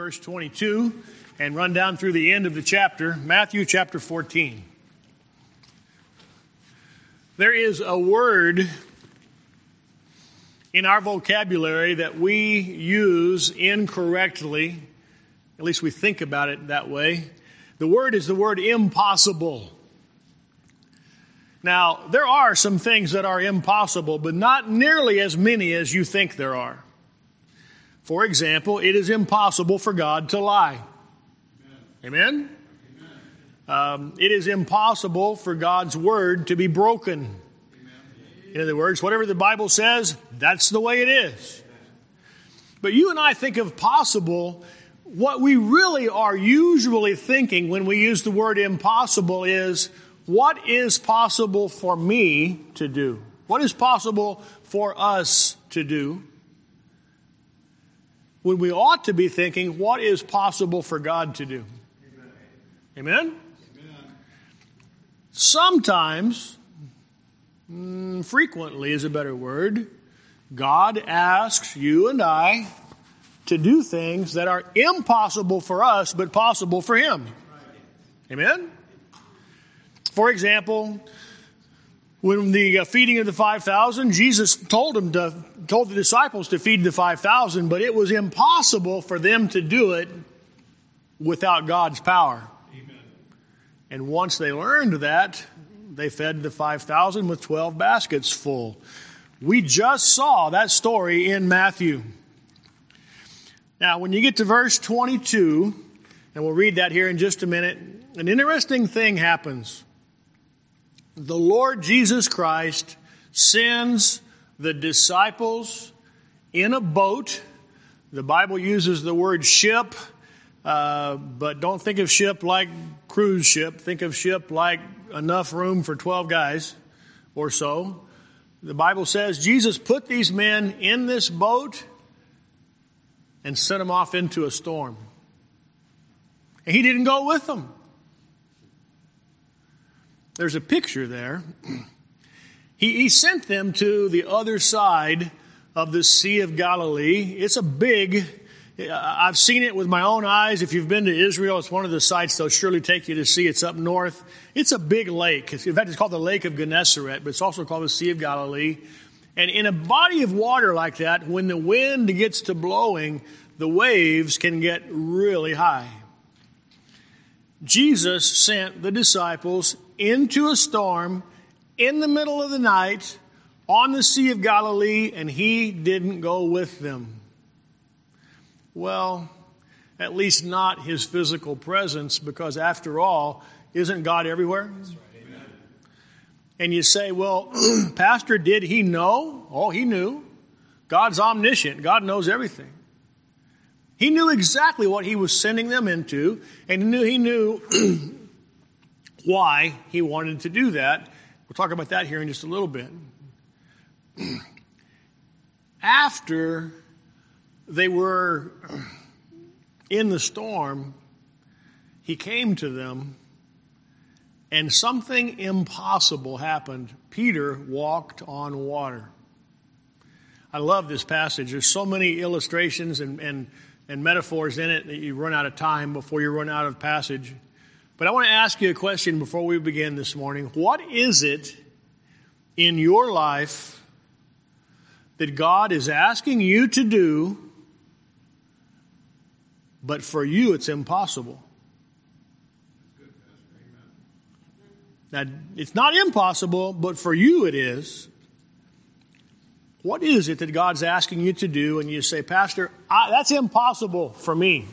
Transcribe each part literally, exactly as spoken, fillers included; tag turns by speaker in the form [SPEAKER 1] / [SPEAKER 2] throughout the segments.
[SPEAKER 1] Verse twenty-two and run down through the end of the chapter, Matthew chapter fourteen. There is a word in our vocabulary that we use incorrectly, at least we think about it that way. The word is the word impossible. Now, there are some things that are impossible, but not nearly as many as you think there are. For example, it is impossible for God to lie. Amen? Amen? Um, it is impossible for God's word to be broken. Amen. In other words, whatever the Bible says, that's the way it is. But you and I think of possible. What we really are usually thinking when we use the word impossible is, what is possible for me to do? What is possible for us to do? When we ought to be thinking, what is possible for God to do? Amen? Amen? Amen. Sometimes, mm, frequently is a better word, God asks you and I to do things that are impossible for us, but possible for Him. Amen? For example, when the feeding of the five thousand, Jesus told them to, told the disciples to feed the five thousand, but it was impossible for them to do it without God's power. Amen. And once they learned that, they fed the five thousand with twelve baskets full. We just saw that story in Matthew. Now, when you get to verse twenty-two, and we'll read that here in just a minute, an interesting thing happens. The Lord Jesus Christ sends the disciples in a boat. The Bible uses the word ship, uh, but don't think of ship like cruise ship. Think of ship like enough room for twelve guys or so. The Bible says Jesus put these men in this boat and sent them off into a storm. And He didn't go with them. There's a picture there. He, he sent them to the other side of the Sea of Galilee. It's a big, I've seen it with my own eyes. If you've been to Israel, it's one of the sites they'll surely take you to see. It's up north. It's a big lake. In fact, it's called the Lake of Gennesaret, but it's also called the Sea of Galilee. And in a body of water like that, when the wind gets to blowing, the waves can get really high. Jesus sent the disciples into a storm in the middle of the night on the Sea of Galilee, and He didn't go with them. Well, at least not His physical presence, because after all, isn't God everywhere? That's right. Amen. And you say, well, Pastor, did He know? Oh, He knew. God's omniscient. God knows everything. He knew exactly what He was sending them into, and He knew, he knew why He wanted to do that. We'll talk about that here in just a little bit. After they were in the storm, He came to them, and something impossible happened. Peter walked on water. I love this passage. There's so many illustrations and, and and metaphors in it that you run out of time before you run out of passage. But I want to ask you a question before we begin this morning. What is it in your life that God is asking you to do, but for you it's impossible? Now, it's not impossible, but for you it is. What is it that God's asking you to do? And you say, Pastor, I, that's impossible for me.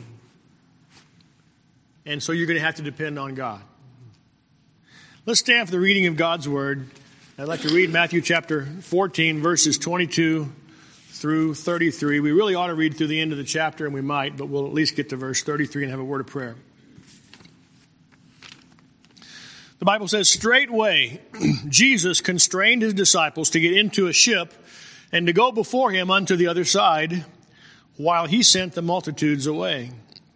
[SPEAKER 1] And so you're going to have to depend on God. Let's stand for the reading of God's Word. I'd like to read Matthew chapter fourteen, verses twenty-two through thirty-three. We really ought to read through the end of the chapter, and we might, but we'll at least get to verse thirty-three and have a word of prayer. The Bible says, straightway Jesus constrained His disciples to get into a ship and to go before Him unto the other side, while He sent the multitudes away.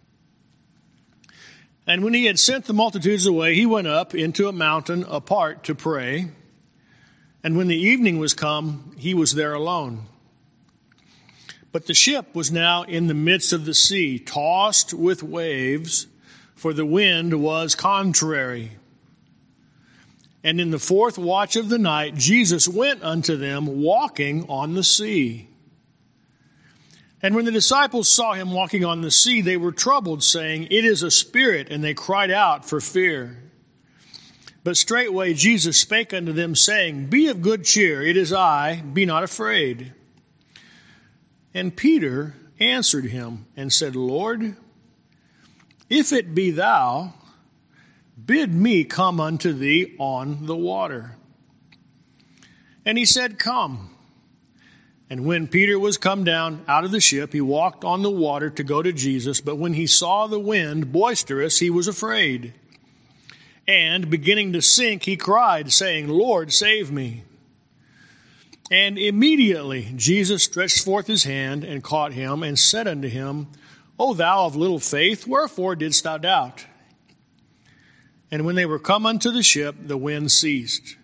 [SPEAKER 1] And when He had sent the multitudes away, He went up into a mountain apart to pray. And when the evening was come, He was there alone. But the ship was now in the midst of the sea, tossed with waves, for the wind was contrary. And in the fourth watch of the night, Jesus went unto them, walking on the sea. And when the disciples saw him walking on the sea, they were troubled, saying, It is a spirit, and they cried out for fear. But straightway Jesus spake unto them, saying, Be of good cheer, it is I, be not afraid. And Peter answered him and said, Lord, if it be thou, bid me come unto thee on the water. And he said, Come. And when Peter was come down out of the ship, he walked on the water to go to Jesus. But when he saw the wind boisterous, he was afraid. And beginning to sink, he cried, saying, Lord, save me. And immediately Jesus stretched forth his hand and caught him and said unto him, O thou of little faith, wherefore didst thou doubt? And when they were come unto the ship, the wind ceased.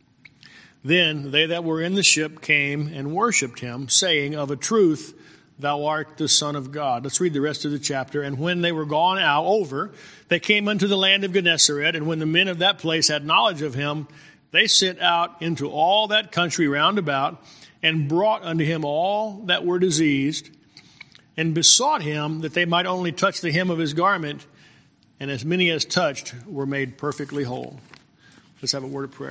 [SPEAKER 1] Then they that were in the ship came and worshipped him, saying, Of a truth, thou art the Son of God. Let's read the rest of the chapter. And when they were gone out over, they came unto the land of Gennesaret. And when the men of that place had knowledge of him, they sent out into all that country round about, and brought unto him all that were diseased, and besought him that they might only touch the hem of his garment, and as many as touched were made perfectly whole. Let's have a word of prayer.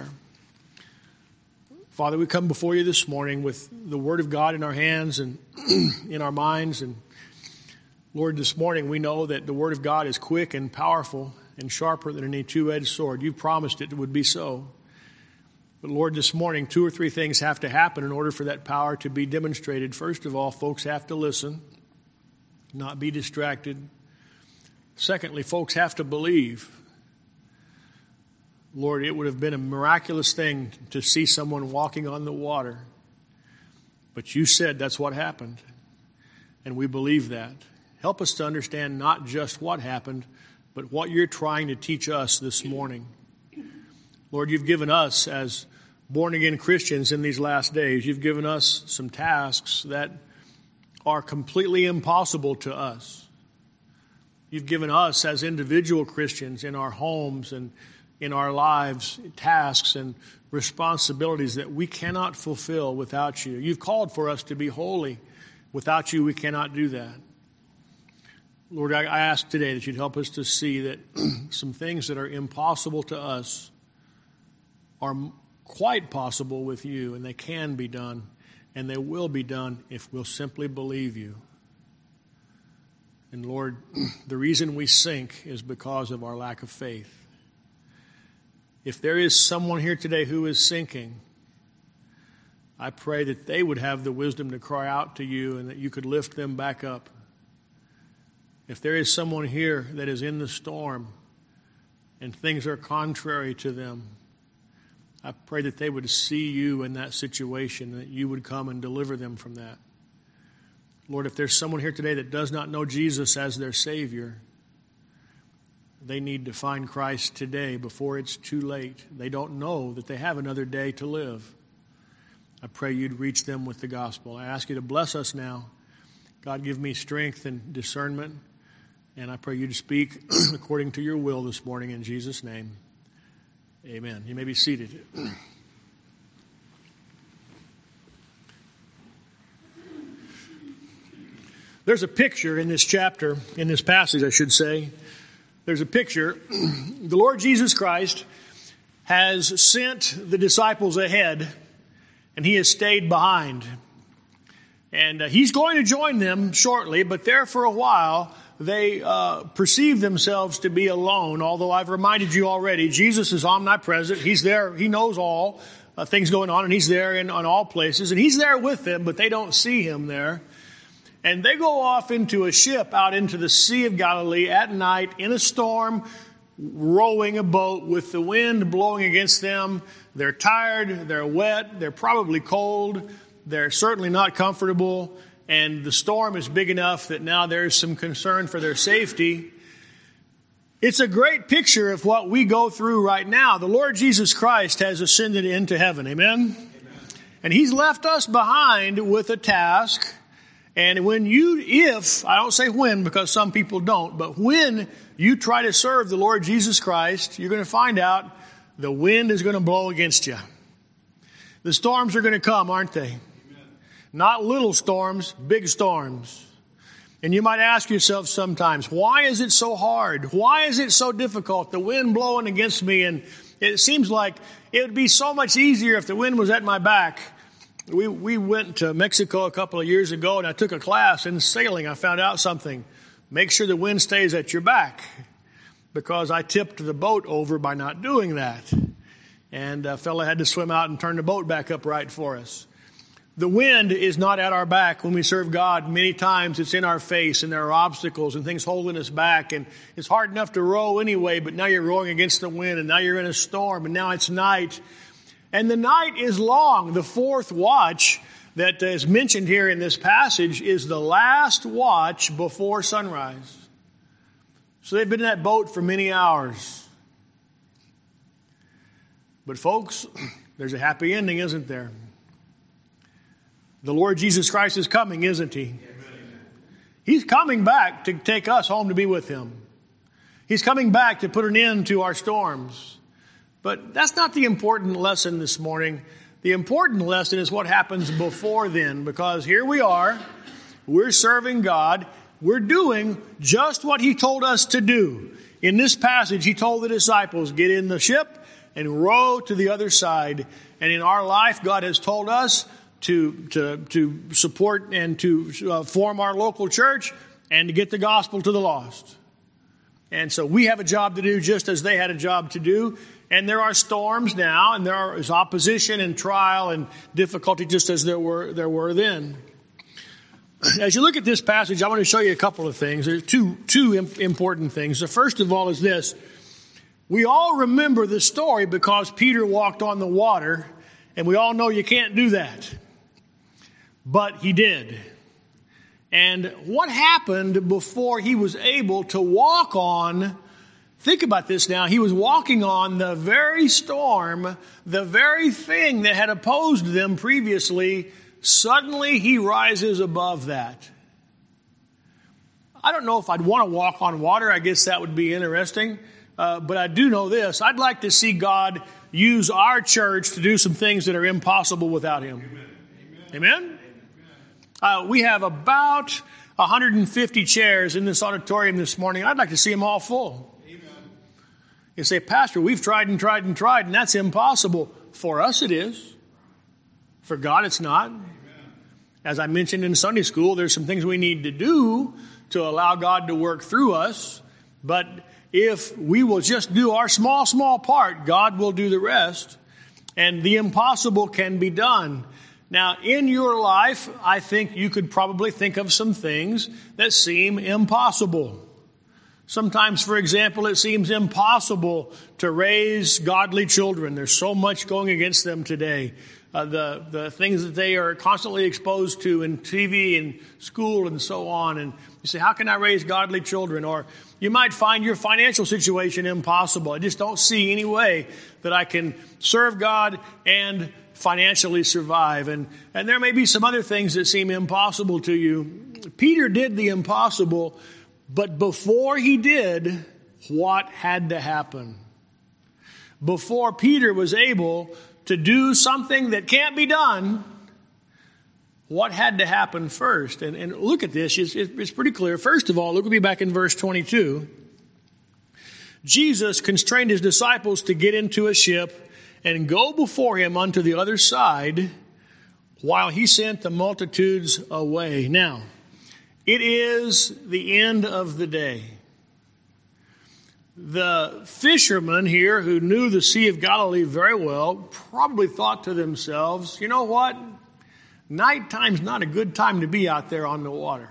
[SPEAKER 1] Father, we come before you this morning with the word of God in our hands and in our minds. And Lord, this morning we know that the word of God is quick and powerful and sharper than any two-edged sword. You promised it would be so. But Lord, this morning, two or three things have to happen in order for that power to be demonstrated. First of all, folks have to listen, not be distracted. Secondly, folks have to believe. Lord, it would have been a miraculous thing to see someone walking on the water. But you said that's what happened. And we believe that. Help us to understand not just what happened, but what you're trying to teach us this morning. Lord, you've given us as born-again Christians in these last days, you've given us some tasks that are completely impossible to us. You've given us as individual Christians in our homes and in our lives tasks and responsibilities that we cannot fulfill without you. You've called for us to be holy. Without you, we cannot do that. Lord, I ask today that you'd help us to see that some things that are impossible to us are quite possible with you, and they can be done, and they will be done if we'll simply believe you. And Lord, the reason we sink is because of our lack of faith. If there is someone here today who is sinking, I pray that they would have the wisdom to cry out to you and that you could lift them back up. If there is someone here that is in the storm and things are contrary to them, I pray that they would see you in that situation, that you would come and deliver them from that. Lord, if there's someone here today that does not know Jesus as their Savior, they need to find Christ today before it's too late. They don't know that they have another day to live. I pray you'd reach them with the gospel. I ask you to bless us now. God, give me strength and discernment. And I pray you to speak according to your will this morning in Jesus' name. Amen. You may be seated. There's a picture in this chapter, in this passage, I should say. There's a picture. The Lord Jesus Christ has sent the disciples ahead, and he has stayed behind. And uh, he's going to join them shortly, but there for a while, they uh, perceive themselves to be alone, although I've reminded you already, Jesus is omnipresent. He's there. He knows all uh, things going on, and he's there in on all places. And he's there with them, but they don't see him there. And they go off into a ship out into the Sea of Galilee at night in a storm, rowing a boat with the wind blowing against them. They're tired. They're wet. They're probably cold. They're certainly not comfortable. And the storm is big enough that now there's some concern for their safety. It's a great picture of what we go through right now. The Lord Jesus Christ has ascended into heaven. Amen? Amen. And he's left us behind with a task. And when you, if, I don't say when because some people don't, but when you try to serve the Lord Jesus Christ, you're going to find out the wind is going to blow against you. The storms are going to come, aren't they? Amen. Not little storms, big storms. And you might ask yourself sometimes, why is it so hard? Why is it so difficult? The wind blowing against me, and it seems like it would be so much easier if the wind was at my back. We we went to Mexico a couple of years ago, and I took a class in sailing. I found out something. Make sure the wind stays at your back, because I tipped the boat over by not doing that. And a fella had to swim out and turn the boat back upright for us. The wind is not at our back when we serve God. Many times it's in our face, and there are obstacles and things holding us back. And it's hard enough to row anyway, but now you're rowing against the wind, and now you're in a storm, and now it's night. And the night is long. The fourth watch that is mentioned here in this passage is the last watch before sunrise. So they've been in that boat for many hours. But folks, there's a happy ending, isn't there? The Lord Jesus Christ is coming, isn't He? Amen. He's coming back to take us home to be with Him. He's coming back to put an end to our storms. But that's not the important lesson this morning. The important lesson is what happens before then, because here we are, we're serving God, we're doing just what He told us to do. In this passage, He told the disciples, get in the ship and row to the other side. And in our life, God has told us to to to support and to uh, form our local church and to get the gospel to the lost. And so we have a job to do just as they had a job to do. And there are storms now, and there is opposition and trial and difficulty just as there were there were then. As you look at this passage, I want to show you a couple of things. There's two two important things. The first of all is this. We all remember the story because Peter walked on the water, and we all know you can't do that. But he did. And what happened before he was able to walk on, think about this now, he was walking on the very storm, the very thing that had opposed them previously, suddenly he rises above that. I don't know if I'd want to walk on water. I guess that would be interesting. Uh, but I do know this. I'd like to see God use our church to do some things that are impossible without Him. Amen? Amen? Amen? Uh, we have about one hundred fifty chairs in this auditorium this morning. I'd like to see them all full. Amen. You say, Pastor, we've tried and tried and tried, and that's impossible. For us it is. For God it's not. Amen. As I mentioned in Sunday school, there's some things we need to do to allow God to work through us. But if we will just do our small, small part, God will do the rest. And the impossible can be done. Now, in your life, I think you could probably think of some things that seem impossible. Sometimes, for example, it seems impossible to raise godly children. There's so much going against them today. Uh, the, the things that they are constantly exposed to in T V and school and so on. And you say, how can I raise godly children? Or you might find your financial situation impossible. I just don't see any way that I can serve God and financially survive. And, and there may be some other things that seem impossible to you. Peter did the impossible, but before he did, what had to happen? Before Peter was able to do something that can't be done, what had to happen first? And, and look at this. It's, it's pretty clear. First of all, look at me back in verse twenty-two. Jesus constrained his disciples to get into a ship and go before him unto the other side while he sent the multitudes away. Now, it is the end of the day. The fishermen here who knew the Sea of Galilee very well probably thought to themselves, you know what? Nighttime's not a good time to be out there on the water.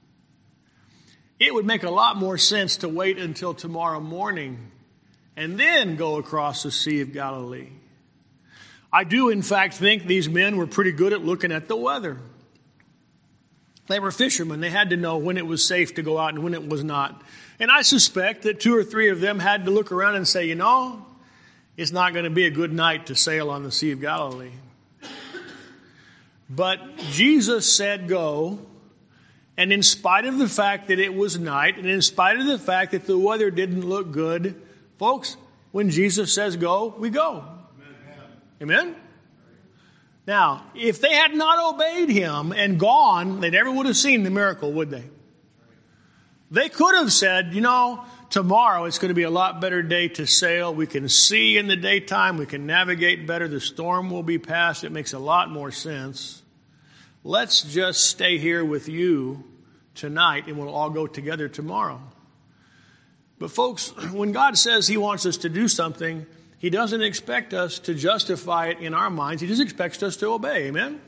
[SPEAKER 1] It would make a lot more sense to wait until tomorrow morning and then go across the Sea of Galilee. I do, in fact, think these men were pretty good at looking at the weather. They were fishermen. They had to know when it was safe to go out and when it was not. And I suspect that two or three of them had to look around and say, you know, it's not going to be a good night to sail on the Sea of Galilee. But Jesus said go, And in spite of the fact that it was night, and in spite of the fact that the weather didn't look good, folks, when Jesus says go, we go. Amen? Amen? Now, if they had not obeyed him and gone, they never would have seen the miracle, would they? They could have said, you know, tomorrow it's going to be a lot better day to sail. We can see in the daytime. We can navigate better. The storm will be past. It makes a lot more sense. Let's just stay here with you tonight and we'll all go together tomorrow. But folks, when God says he wants us to do something, he doesn't expect us to justify it in our minds. He just expects us to obey. Amen?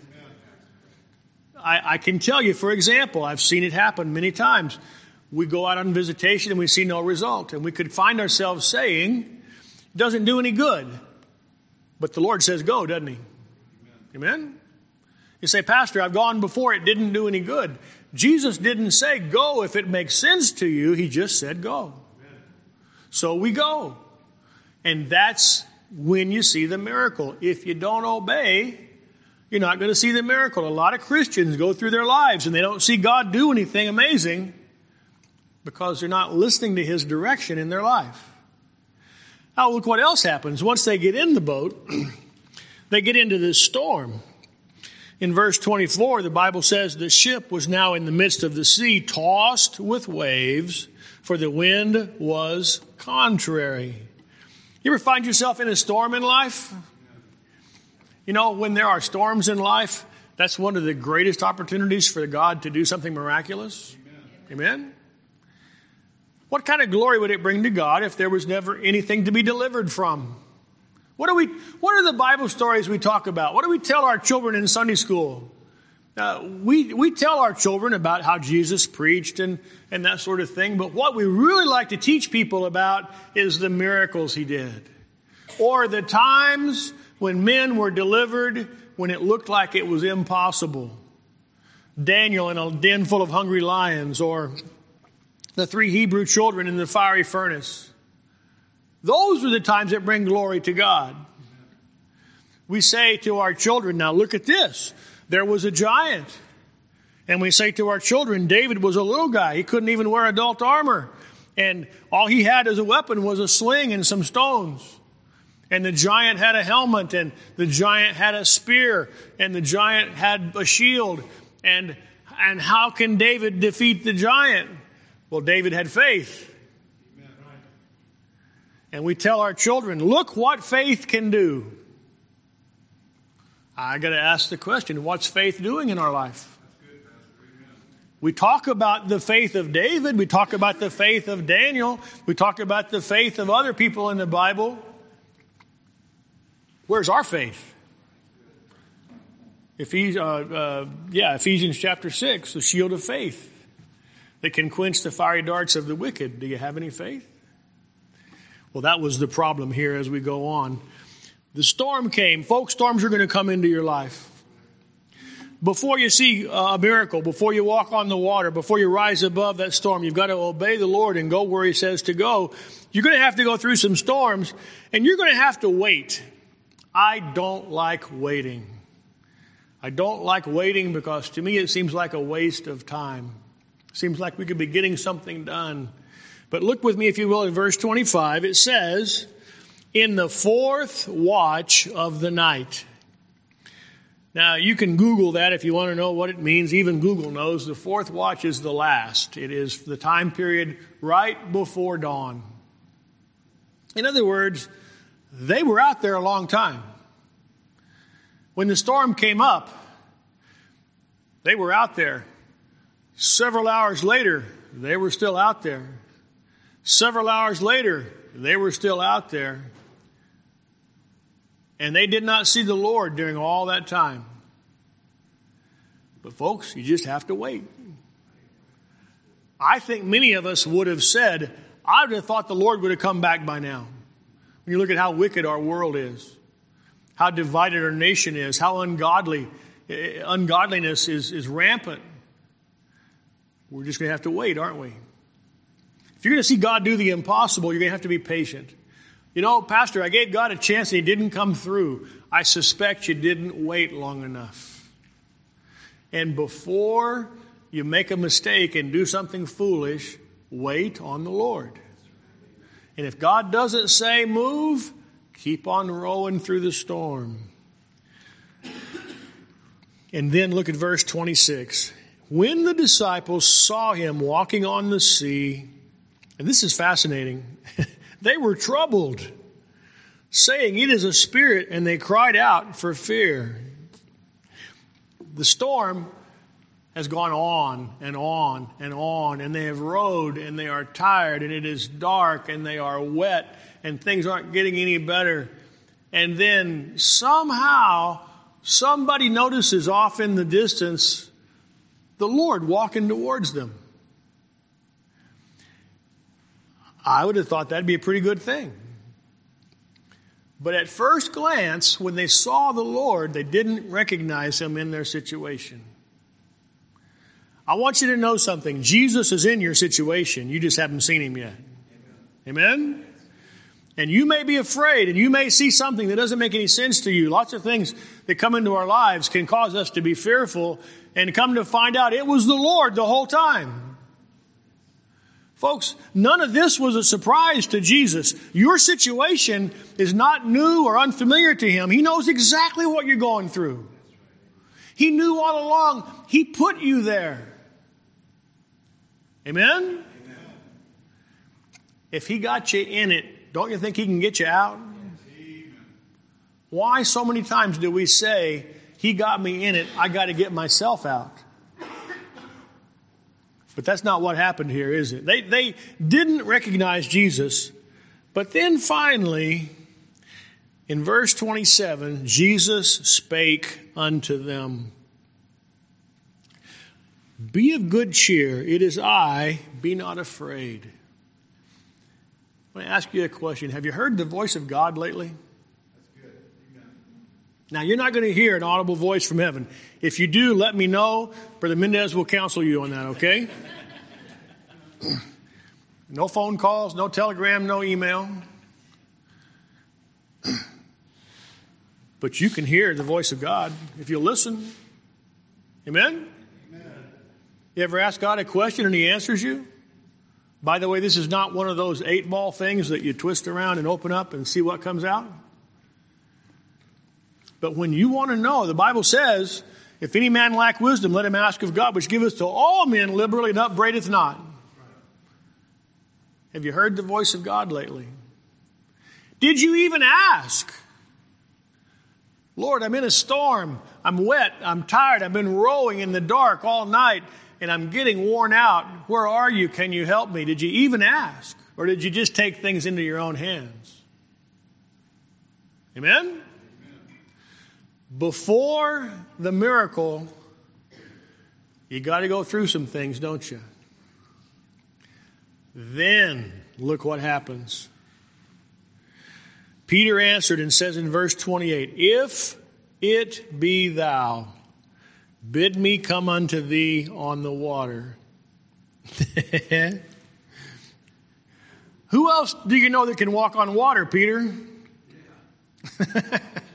[SPEAKER 1] I, I can tell you, for example, I've seen it happen many times. We go out on visitation and we see no result. And we could find ourselves saying, it doesn't do any good. But the Lord says go, doesn't he? Amen? Amen? You say, Pastor, I've gone before. It didn't do any good. Jesus didn't say go if it makes sense to you. He just said go. Amen. So we go. And that's when you see the miracle. If you don't obey, you're not going to see the miracle. A lot of Christians go through their lives and they don't see God do anything amazing because they're not listening to his direction in their life. Now look what else happens. Once they get in the boat, they get into this storm. In verse twenty-four, the Bible says the ship was now in the midst of the sea, tossed with waves, for the wind was contrary. You ever find yourself in a storm in life? You know, when there are storms in life, that's one of the greatest opportunities for God to do something miraculous. Amen? Amen? What kind of glory would it bring to God if there was never anything to be delivered from? What do we? What are the Bible stories we talk about? What do we tell our children in Sunday school? Uh, we we tell our children about how Jesus preached and, and that sort of thing. But what we really like to teach people about is the miracles he did. Or the times when men were delivered when it looked like it was impossible. Daniel in a den full of hungry lions, or the three Hebrew children in the fiery furnace. Those are the times that bring glory to God. We say to our children, now look at this. There was a giant. And we say to our children, David was a little guy. He couldn't even wear adult armor. And all he had as a weapon was a sling and some stones. And the giant had a helmet, and the giant had a spear, and the giant had a shield. And, and how can David defeat the giant? Well, David had faith. And we tell our children, look what faith can do. I got to ask the question, what's faith doing in our life? We talk about the faith of David. We talk about the faith of Daniel. We talk about the faith of other people in the Bible. Where's our faith? Ephes- uh, uh, yeah, Ephesians chapter six, the shield of faith that can quench the fiery darts of the wicked. Do you have any faith? Well, that was the problem here as we go on. The storm came. Folks, storms are going to come into your life. Before you see a miracle, before you walk on the water, before you rise above that storm, you've got to obey the Lord and go where he says to go. You're going to have to go through some storms, and you're going to have to wait. I don't like waiting. I don't like waiting because to me it seems like a waste of time. It seems like we could be getting something done. But look with me, if you will, in verse twenty-five. It says, in the fourth watch of the night. Now, you can Google that if you want to know what it means. Even Google knows the fourth watch is the last. It is the time period right before dawn. In other words, they were out there a long time. When the storm came up, they were out there. Several hours later, they were still out there. Several hours later, they were still out there. And they did not see the Lord during all that time. But folks, you just have to wait. I think many of us would have said, I would have thought the Lord would have come back by now. When you look at how wicked our world is, how divided our nation is, how ungodly, ungodliness is, is rampant. We're just going to have to wait, aren't we? If you're going to see God do the impossible, you're going to have to be patient. You know, Pastor, I gave God a chance and he didn't come through. I suspect you didn't wait long enough. And before you make a mistake and do something foolish, wait on the Lord. And if God doesn't say move, keep on rowing through the storm. And then look at verse twenty-six. When the disciples saw him walking on the sea, and this is fascinating, they were troubled, saying, "It is a spirit," and they cried out for fear. The storm has gone on and on and on, and they have rowed, and they are tired, and it is dark, and they are wet, and things aren't getting any better. And then somehow somebody notices off in the distance the Lord walking towards them. I would have thought that'd be a pretty good thing. But at first glance, when they saw the Lord, they didn't recognize him in their situation. I want you to know something. Jesus is in your situation. You just haven't seen him yet. Amen? Amen? And you may be afraid, and you may see something that doesn't make any sense to you. Lots of things that come into our lives can cause us to be fearful, and come to find out it was the Lord the whole time. Folks, none of this was a surprise to Jesus. Your situation is not new or unfamiliar to him. He knows exactly what you're going through. He knew all along. He put you there. Amen? Amen. If he got you in it, don't you think he can get you out? Amen. Why so many times do we say, he got me in it, I got to get myself out? But that's not what happened here, is it? They, they didn't recognize Jesus. But then finally, in verse twenty-seven, Jesus spake unto them. Be of good cheer, it is I, be not afraid. I want to ask you a question. Have you heard the voice of God lately? That's good. Amen. Now, you're not going to hear an audible voice from heaven. If you do, let me know. Brother Mendez will counsel you on that, okay? No phone calls, no telegram, no email. But you can hear the voice of God if you listen. Amen? Amen? You ever ask God a question and he answers you? By the way, this is not one of those eight ball things that you twist around and open up and see what comes out. But when you want to know, the Bible says, if any man lack wisdom, let him ask of God, which giveth to all men liberally and upbraideth not. Have you heard the voice of God lately? Did you even ask? Lord, I'm in a storm. I'm wet. I'm tired. I've been rowing in the dark all night, and I'm getting worn out. Where are you? Can you help me? Did you even ask? Or did you just take things into your own hands? Amen? Amen. Before the miracle, you got to go through some things, don't you? Then, look what happens. Peter answered and says in verse twenty-eight, if it be thou, bid me come unto thee on the water. Who else do you know that can walk on water, Peter? Yeah.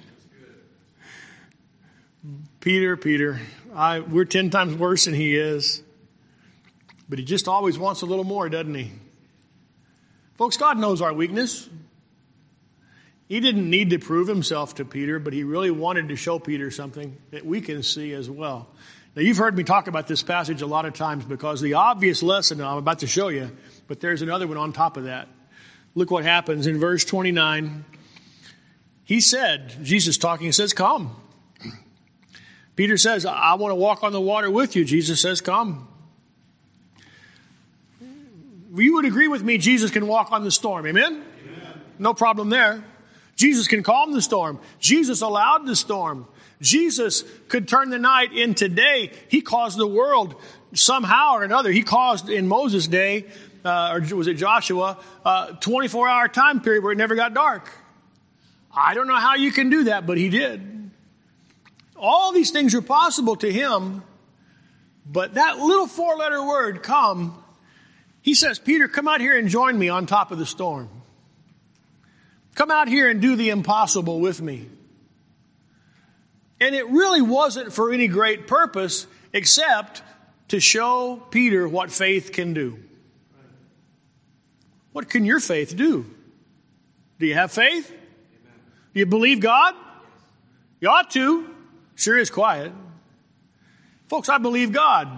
[SPEAKER 1] Peter, Peter, I, we're ten times worse than he is. But he just always wants a little more, doesn't he? Folks, God knows our weakness. He didn't need to prove himself to Peter, but he really wanted to show Peter something that we can see as well. Now, you've heard me talk about this passage a lot of times because the obvious lesson I'm about to show you, but there's another one on top of that. Look what happens in verse twenty-nine. He said, Jesus talking, says, come. Peter says, I want to walk on the water with you. Jesus says, come. You would agree with me, Jesus can walk on the storm. Amen? Amen? No problem there. Jesus can calm the storm. Jesus allowed the storm. Jesus could turn the night into day. He caused the world somehow or another. He caused in Moses' day, uh, or was it Joshua, uh, twenty-four hour time period where it never got dark. I don't know how you can do that, but he did. All these things are possible to him, but that little four-letter word, come, he says, Peter, come out here and join me on top of the storm. Come out here and do the impossible with me. And it really wasn't for any great purpose except to show Peter what faith can do. What can your faith do? Do you have faith? Do you believe God? You ought to. Sure is quiet. Folks, I believe God.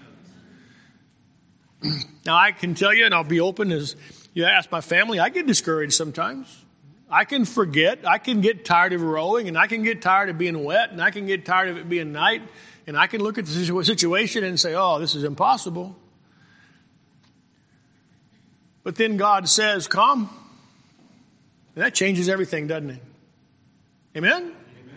[SPEAKER 1] Now, I can tell you, and I'll be open as you ask my family, I get discouraged sometimes. I can forget. I can get tired of rowing, and I can get tired of being wet, and I can get tired of it being night, and I can look at the situation and say, oh, this is impossible. But then God says, come. And that changes everything, doesn't it? Amen? Amen?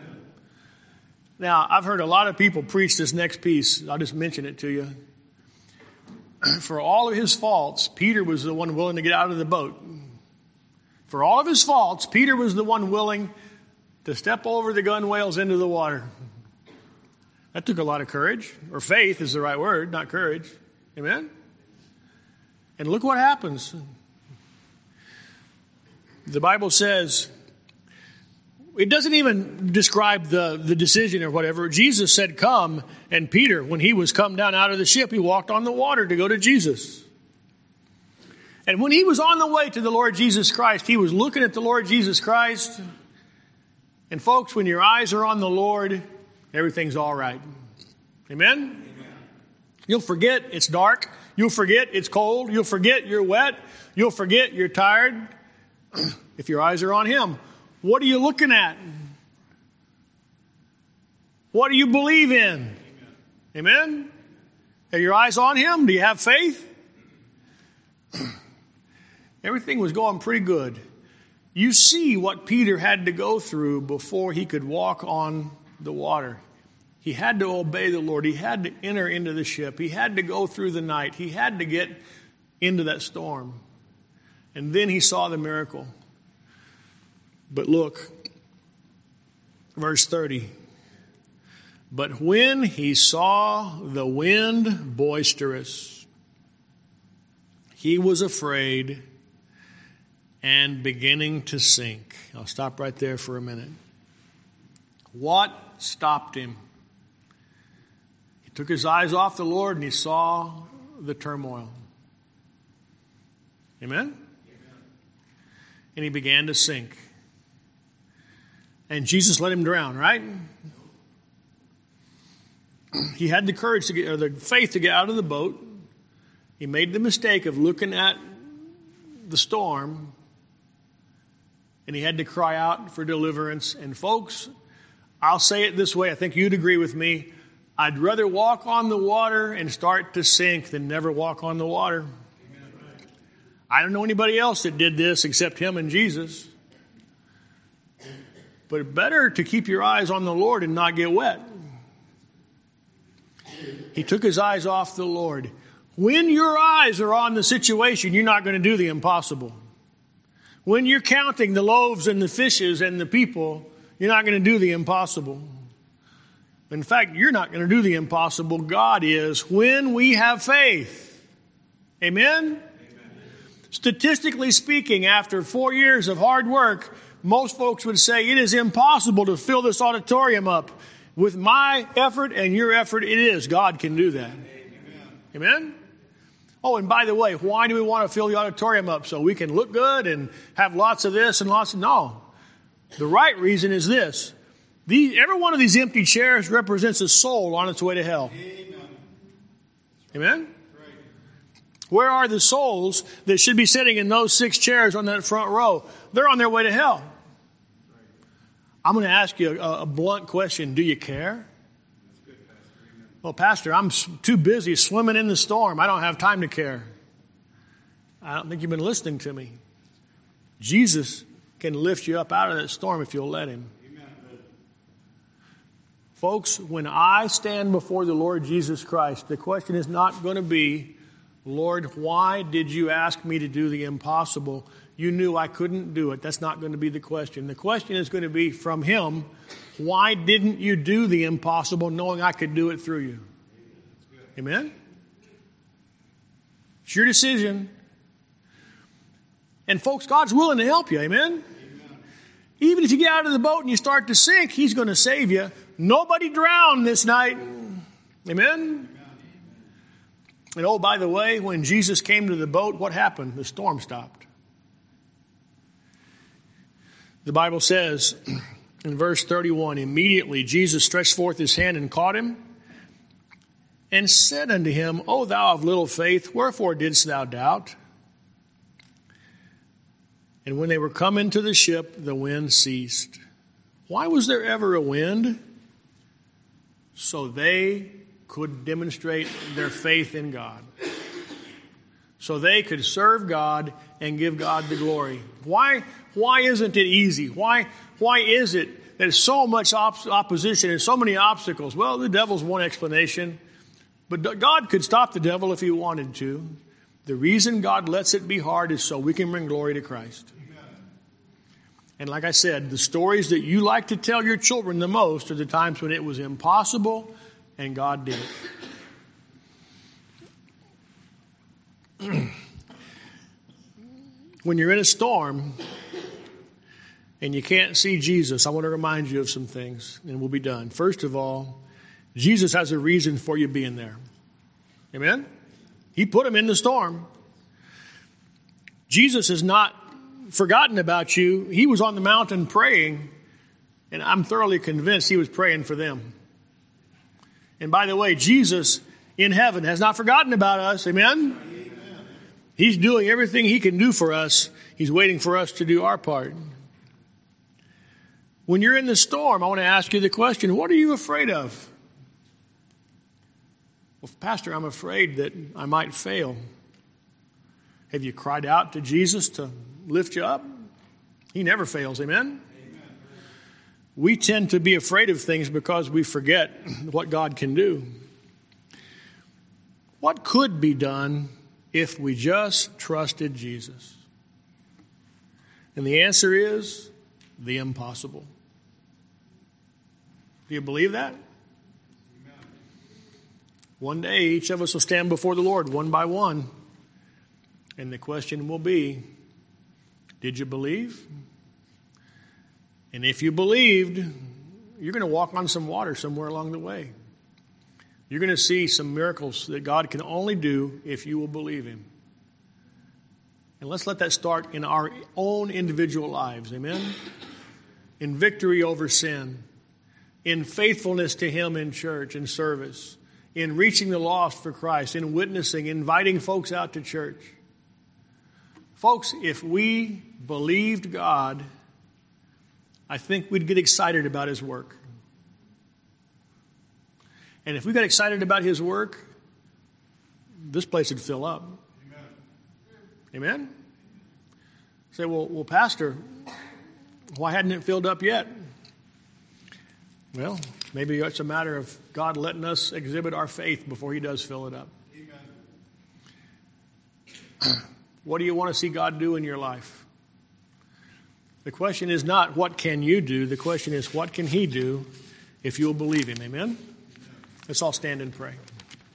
[SPEAKER 1] Now, I've heard a lot of people preach this next piece. I'll just mention it to you. For all of his faults, Peter was the one willing to get out of the boat. For all of his faults, Peter was the one willing to step over the gunwales into the water. That took a lot of courage, or faith is the right word, not courage. Amen? And look what happens. The Bible says, it doesn't even describe the, the decision or whatever. Jesus said, come. And Peter, when he was come down out of the ship, he walked on the water to go to Jesus. And when he was on the way to the Lord Jesus Christ, he was looking at the Lord Jesus Christ. And folks, when your eyes are on the Lord, everything's all right. Amen? Amen. You'll forget it's dark. You'll forget it's cold. You'll forget you're wet. You'll forget you're tired. If your eyes are on him. What are you looking at? What do you believe in? Amen? Amen? Are your eyes on him? Do you have faith? Everything was going pretty good. You see what Peter had to go through before he could walk on the water. He had to obey the Lord. He had to enter into the ship. He had to go through the night. He had to get into that storm. And then he saw the miracle. But look, verse thirty. But when he saw the wind boisterous, he was afraid and beginning to sink. I'll stop right there for a minute. What stopped him? He took his eyes off the Lord and he saw the turmoil. Amen? Amen. And he began to sink. And Jesus let him drown, right? He had the courage to get, or the faith to get out of the boat. He made the mistake of looking at the storm. And he had to cry out for deliverance. And folks, I'll say it this way. I think you'd agree with me. I'd rather walk on the water and start to sink than never walk on the water. I don't know anybody else that did this except him and Jesus. But better to keep your eyes on the Lord and not get wet. He took his eyes off the Lord. When your eyes are on the situation, you're not going to do the impossible. When you're counting the loaves and the fishes and the people, you're not going to do the impossible. In fact, you're not going to do the impossible. God is when we have faith. Amen? Amen? Statistically speaking, after four years of hard work, most folks would say it is impossible to fill this auditorium up. With my effort and your effort, it is. God can do that. Amen? Amen? Oh, and by the way, why do we want to fill the auditorium up? So we can look good and have lots of this and lots of... No. The right reason is this. These, every one of these empty chairs represents a soul on its way to hell. Amen? Amen? Where are the souls that should be sitting in those six chairs on that front row? They're on their way to hell. I'm going to ask you a, a blunt question. Do you care? Well, Pastor, I'm too busy swimming in the storm. I don't have time to care. I don't think you've been listening to me. Jesus can lift you up out of that storm if you'll let him. Amen. Folks, when I stand before the Lord Jesus Christ, the question is not going to be, Lord, why did you ask me to do the impossible? You knew I couldn't do it. That's not going to be the question. The question is going to be from him, why didn't you do the impossible knowing I could do it through you? Amen? It's your decision. And folks, God's willing to help you. Amen? Amen? Even if you get out of the boat and you start to sink, he's going to save you. Nobody drowned this night. Amen? Amen. And oh, by the way, when Jesus came to the boat, what happened? The storm stopped. The Bible says in verse thirty-one, immediately Jesus stretched forth his hand and caught him and said unto him, O thou of little faith, wherefore didst thou doubt? And when they were come into the ship, the wind ceased. Why was there ever a wind? So they could demonstrate their faith in God. So they could serve God and give God the glory. Why, why isn't it easy? Why, why is it that there's so much op- opposition and so many obstacles? Well, the devil's one explanation. But God could stop the devil if he wanted to. The reason God lets it be hard is so we can bring glory to Christ. Amen. And like I said, the stories that you like to tell your children the most are the times when it was impossible and God did it. When you're in a storm and you can't see Jesus, I want to remind you of some things, and we'll be done. First of all, Jesus has a reason for you being there. Amen? He put him in the storm. Jesus has not forgotten about you. He was on the mountain praying, and I'm thoroughly convinced he was praying for them. And by the way, Jesus in heaven has not forgotten about us. Amen? Amen. He's doing everything he can do for us. He's waiting for us to do our part. When you're in the storm, I want to ask you the question, what are you afraid of? Well, Pastor, I'm afraid that I might fail. Have you cried out to Jesus to lift you up? He never fails, amen? Amen. We tend to be afraid of things because we forget what God can do. What could be done if we just trusted Jesus? And the answer is the impossible. Do you believe that? One day, each of us will stand before the Lord one by one. And the question will be, did you believe? And if you believed, you're going to walk on some water somewhere along the way. You're going to see some miracles that God can only do if you will believe him. And let's let that start in our own individual lives. Amen? In victory over sin. In faithfulness to him in church and service. In reaching the lost for Christ, in witnessing, inviting folks out to church. Folks, if we believed God, I think we'd get excited about his work. And if we got excited about his work, this place would fill up. Amen? Amen? Say, well, well, Pastor, why hadn't it filled up yet? Well, maybe it's a matter of God letting us exhibit our faith before he does fill it up. Amen. What do you want to see God do in your life? The question is not what can you do. The question is what can he do if you will believe him. Amen? Let's all stand and pray.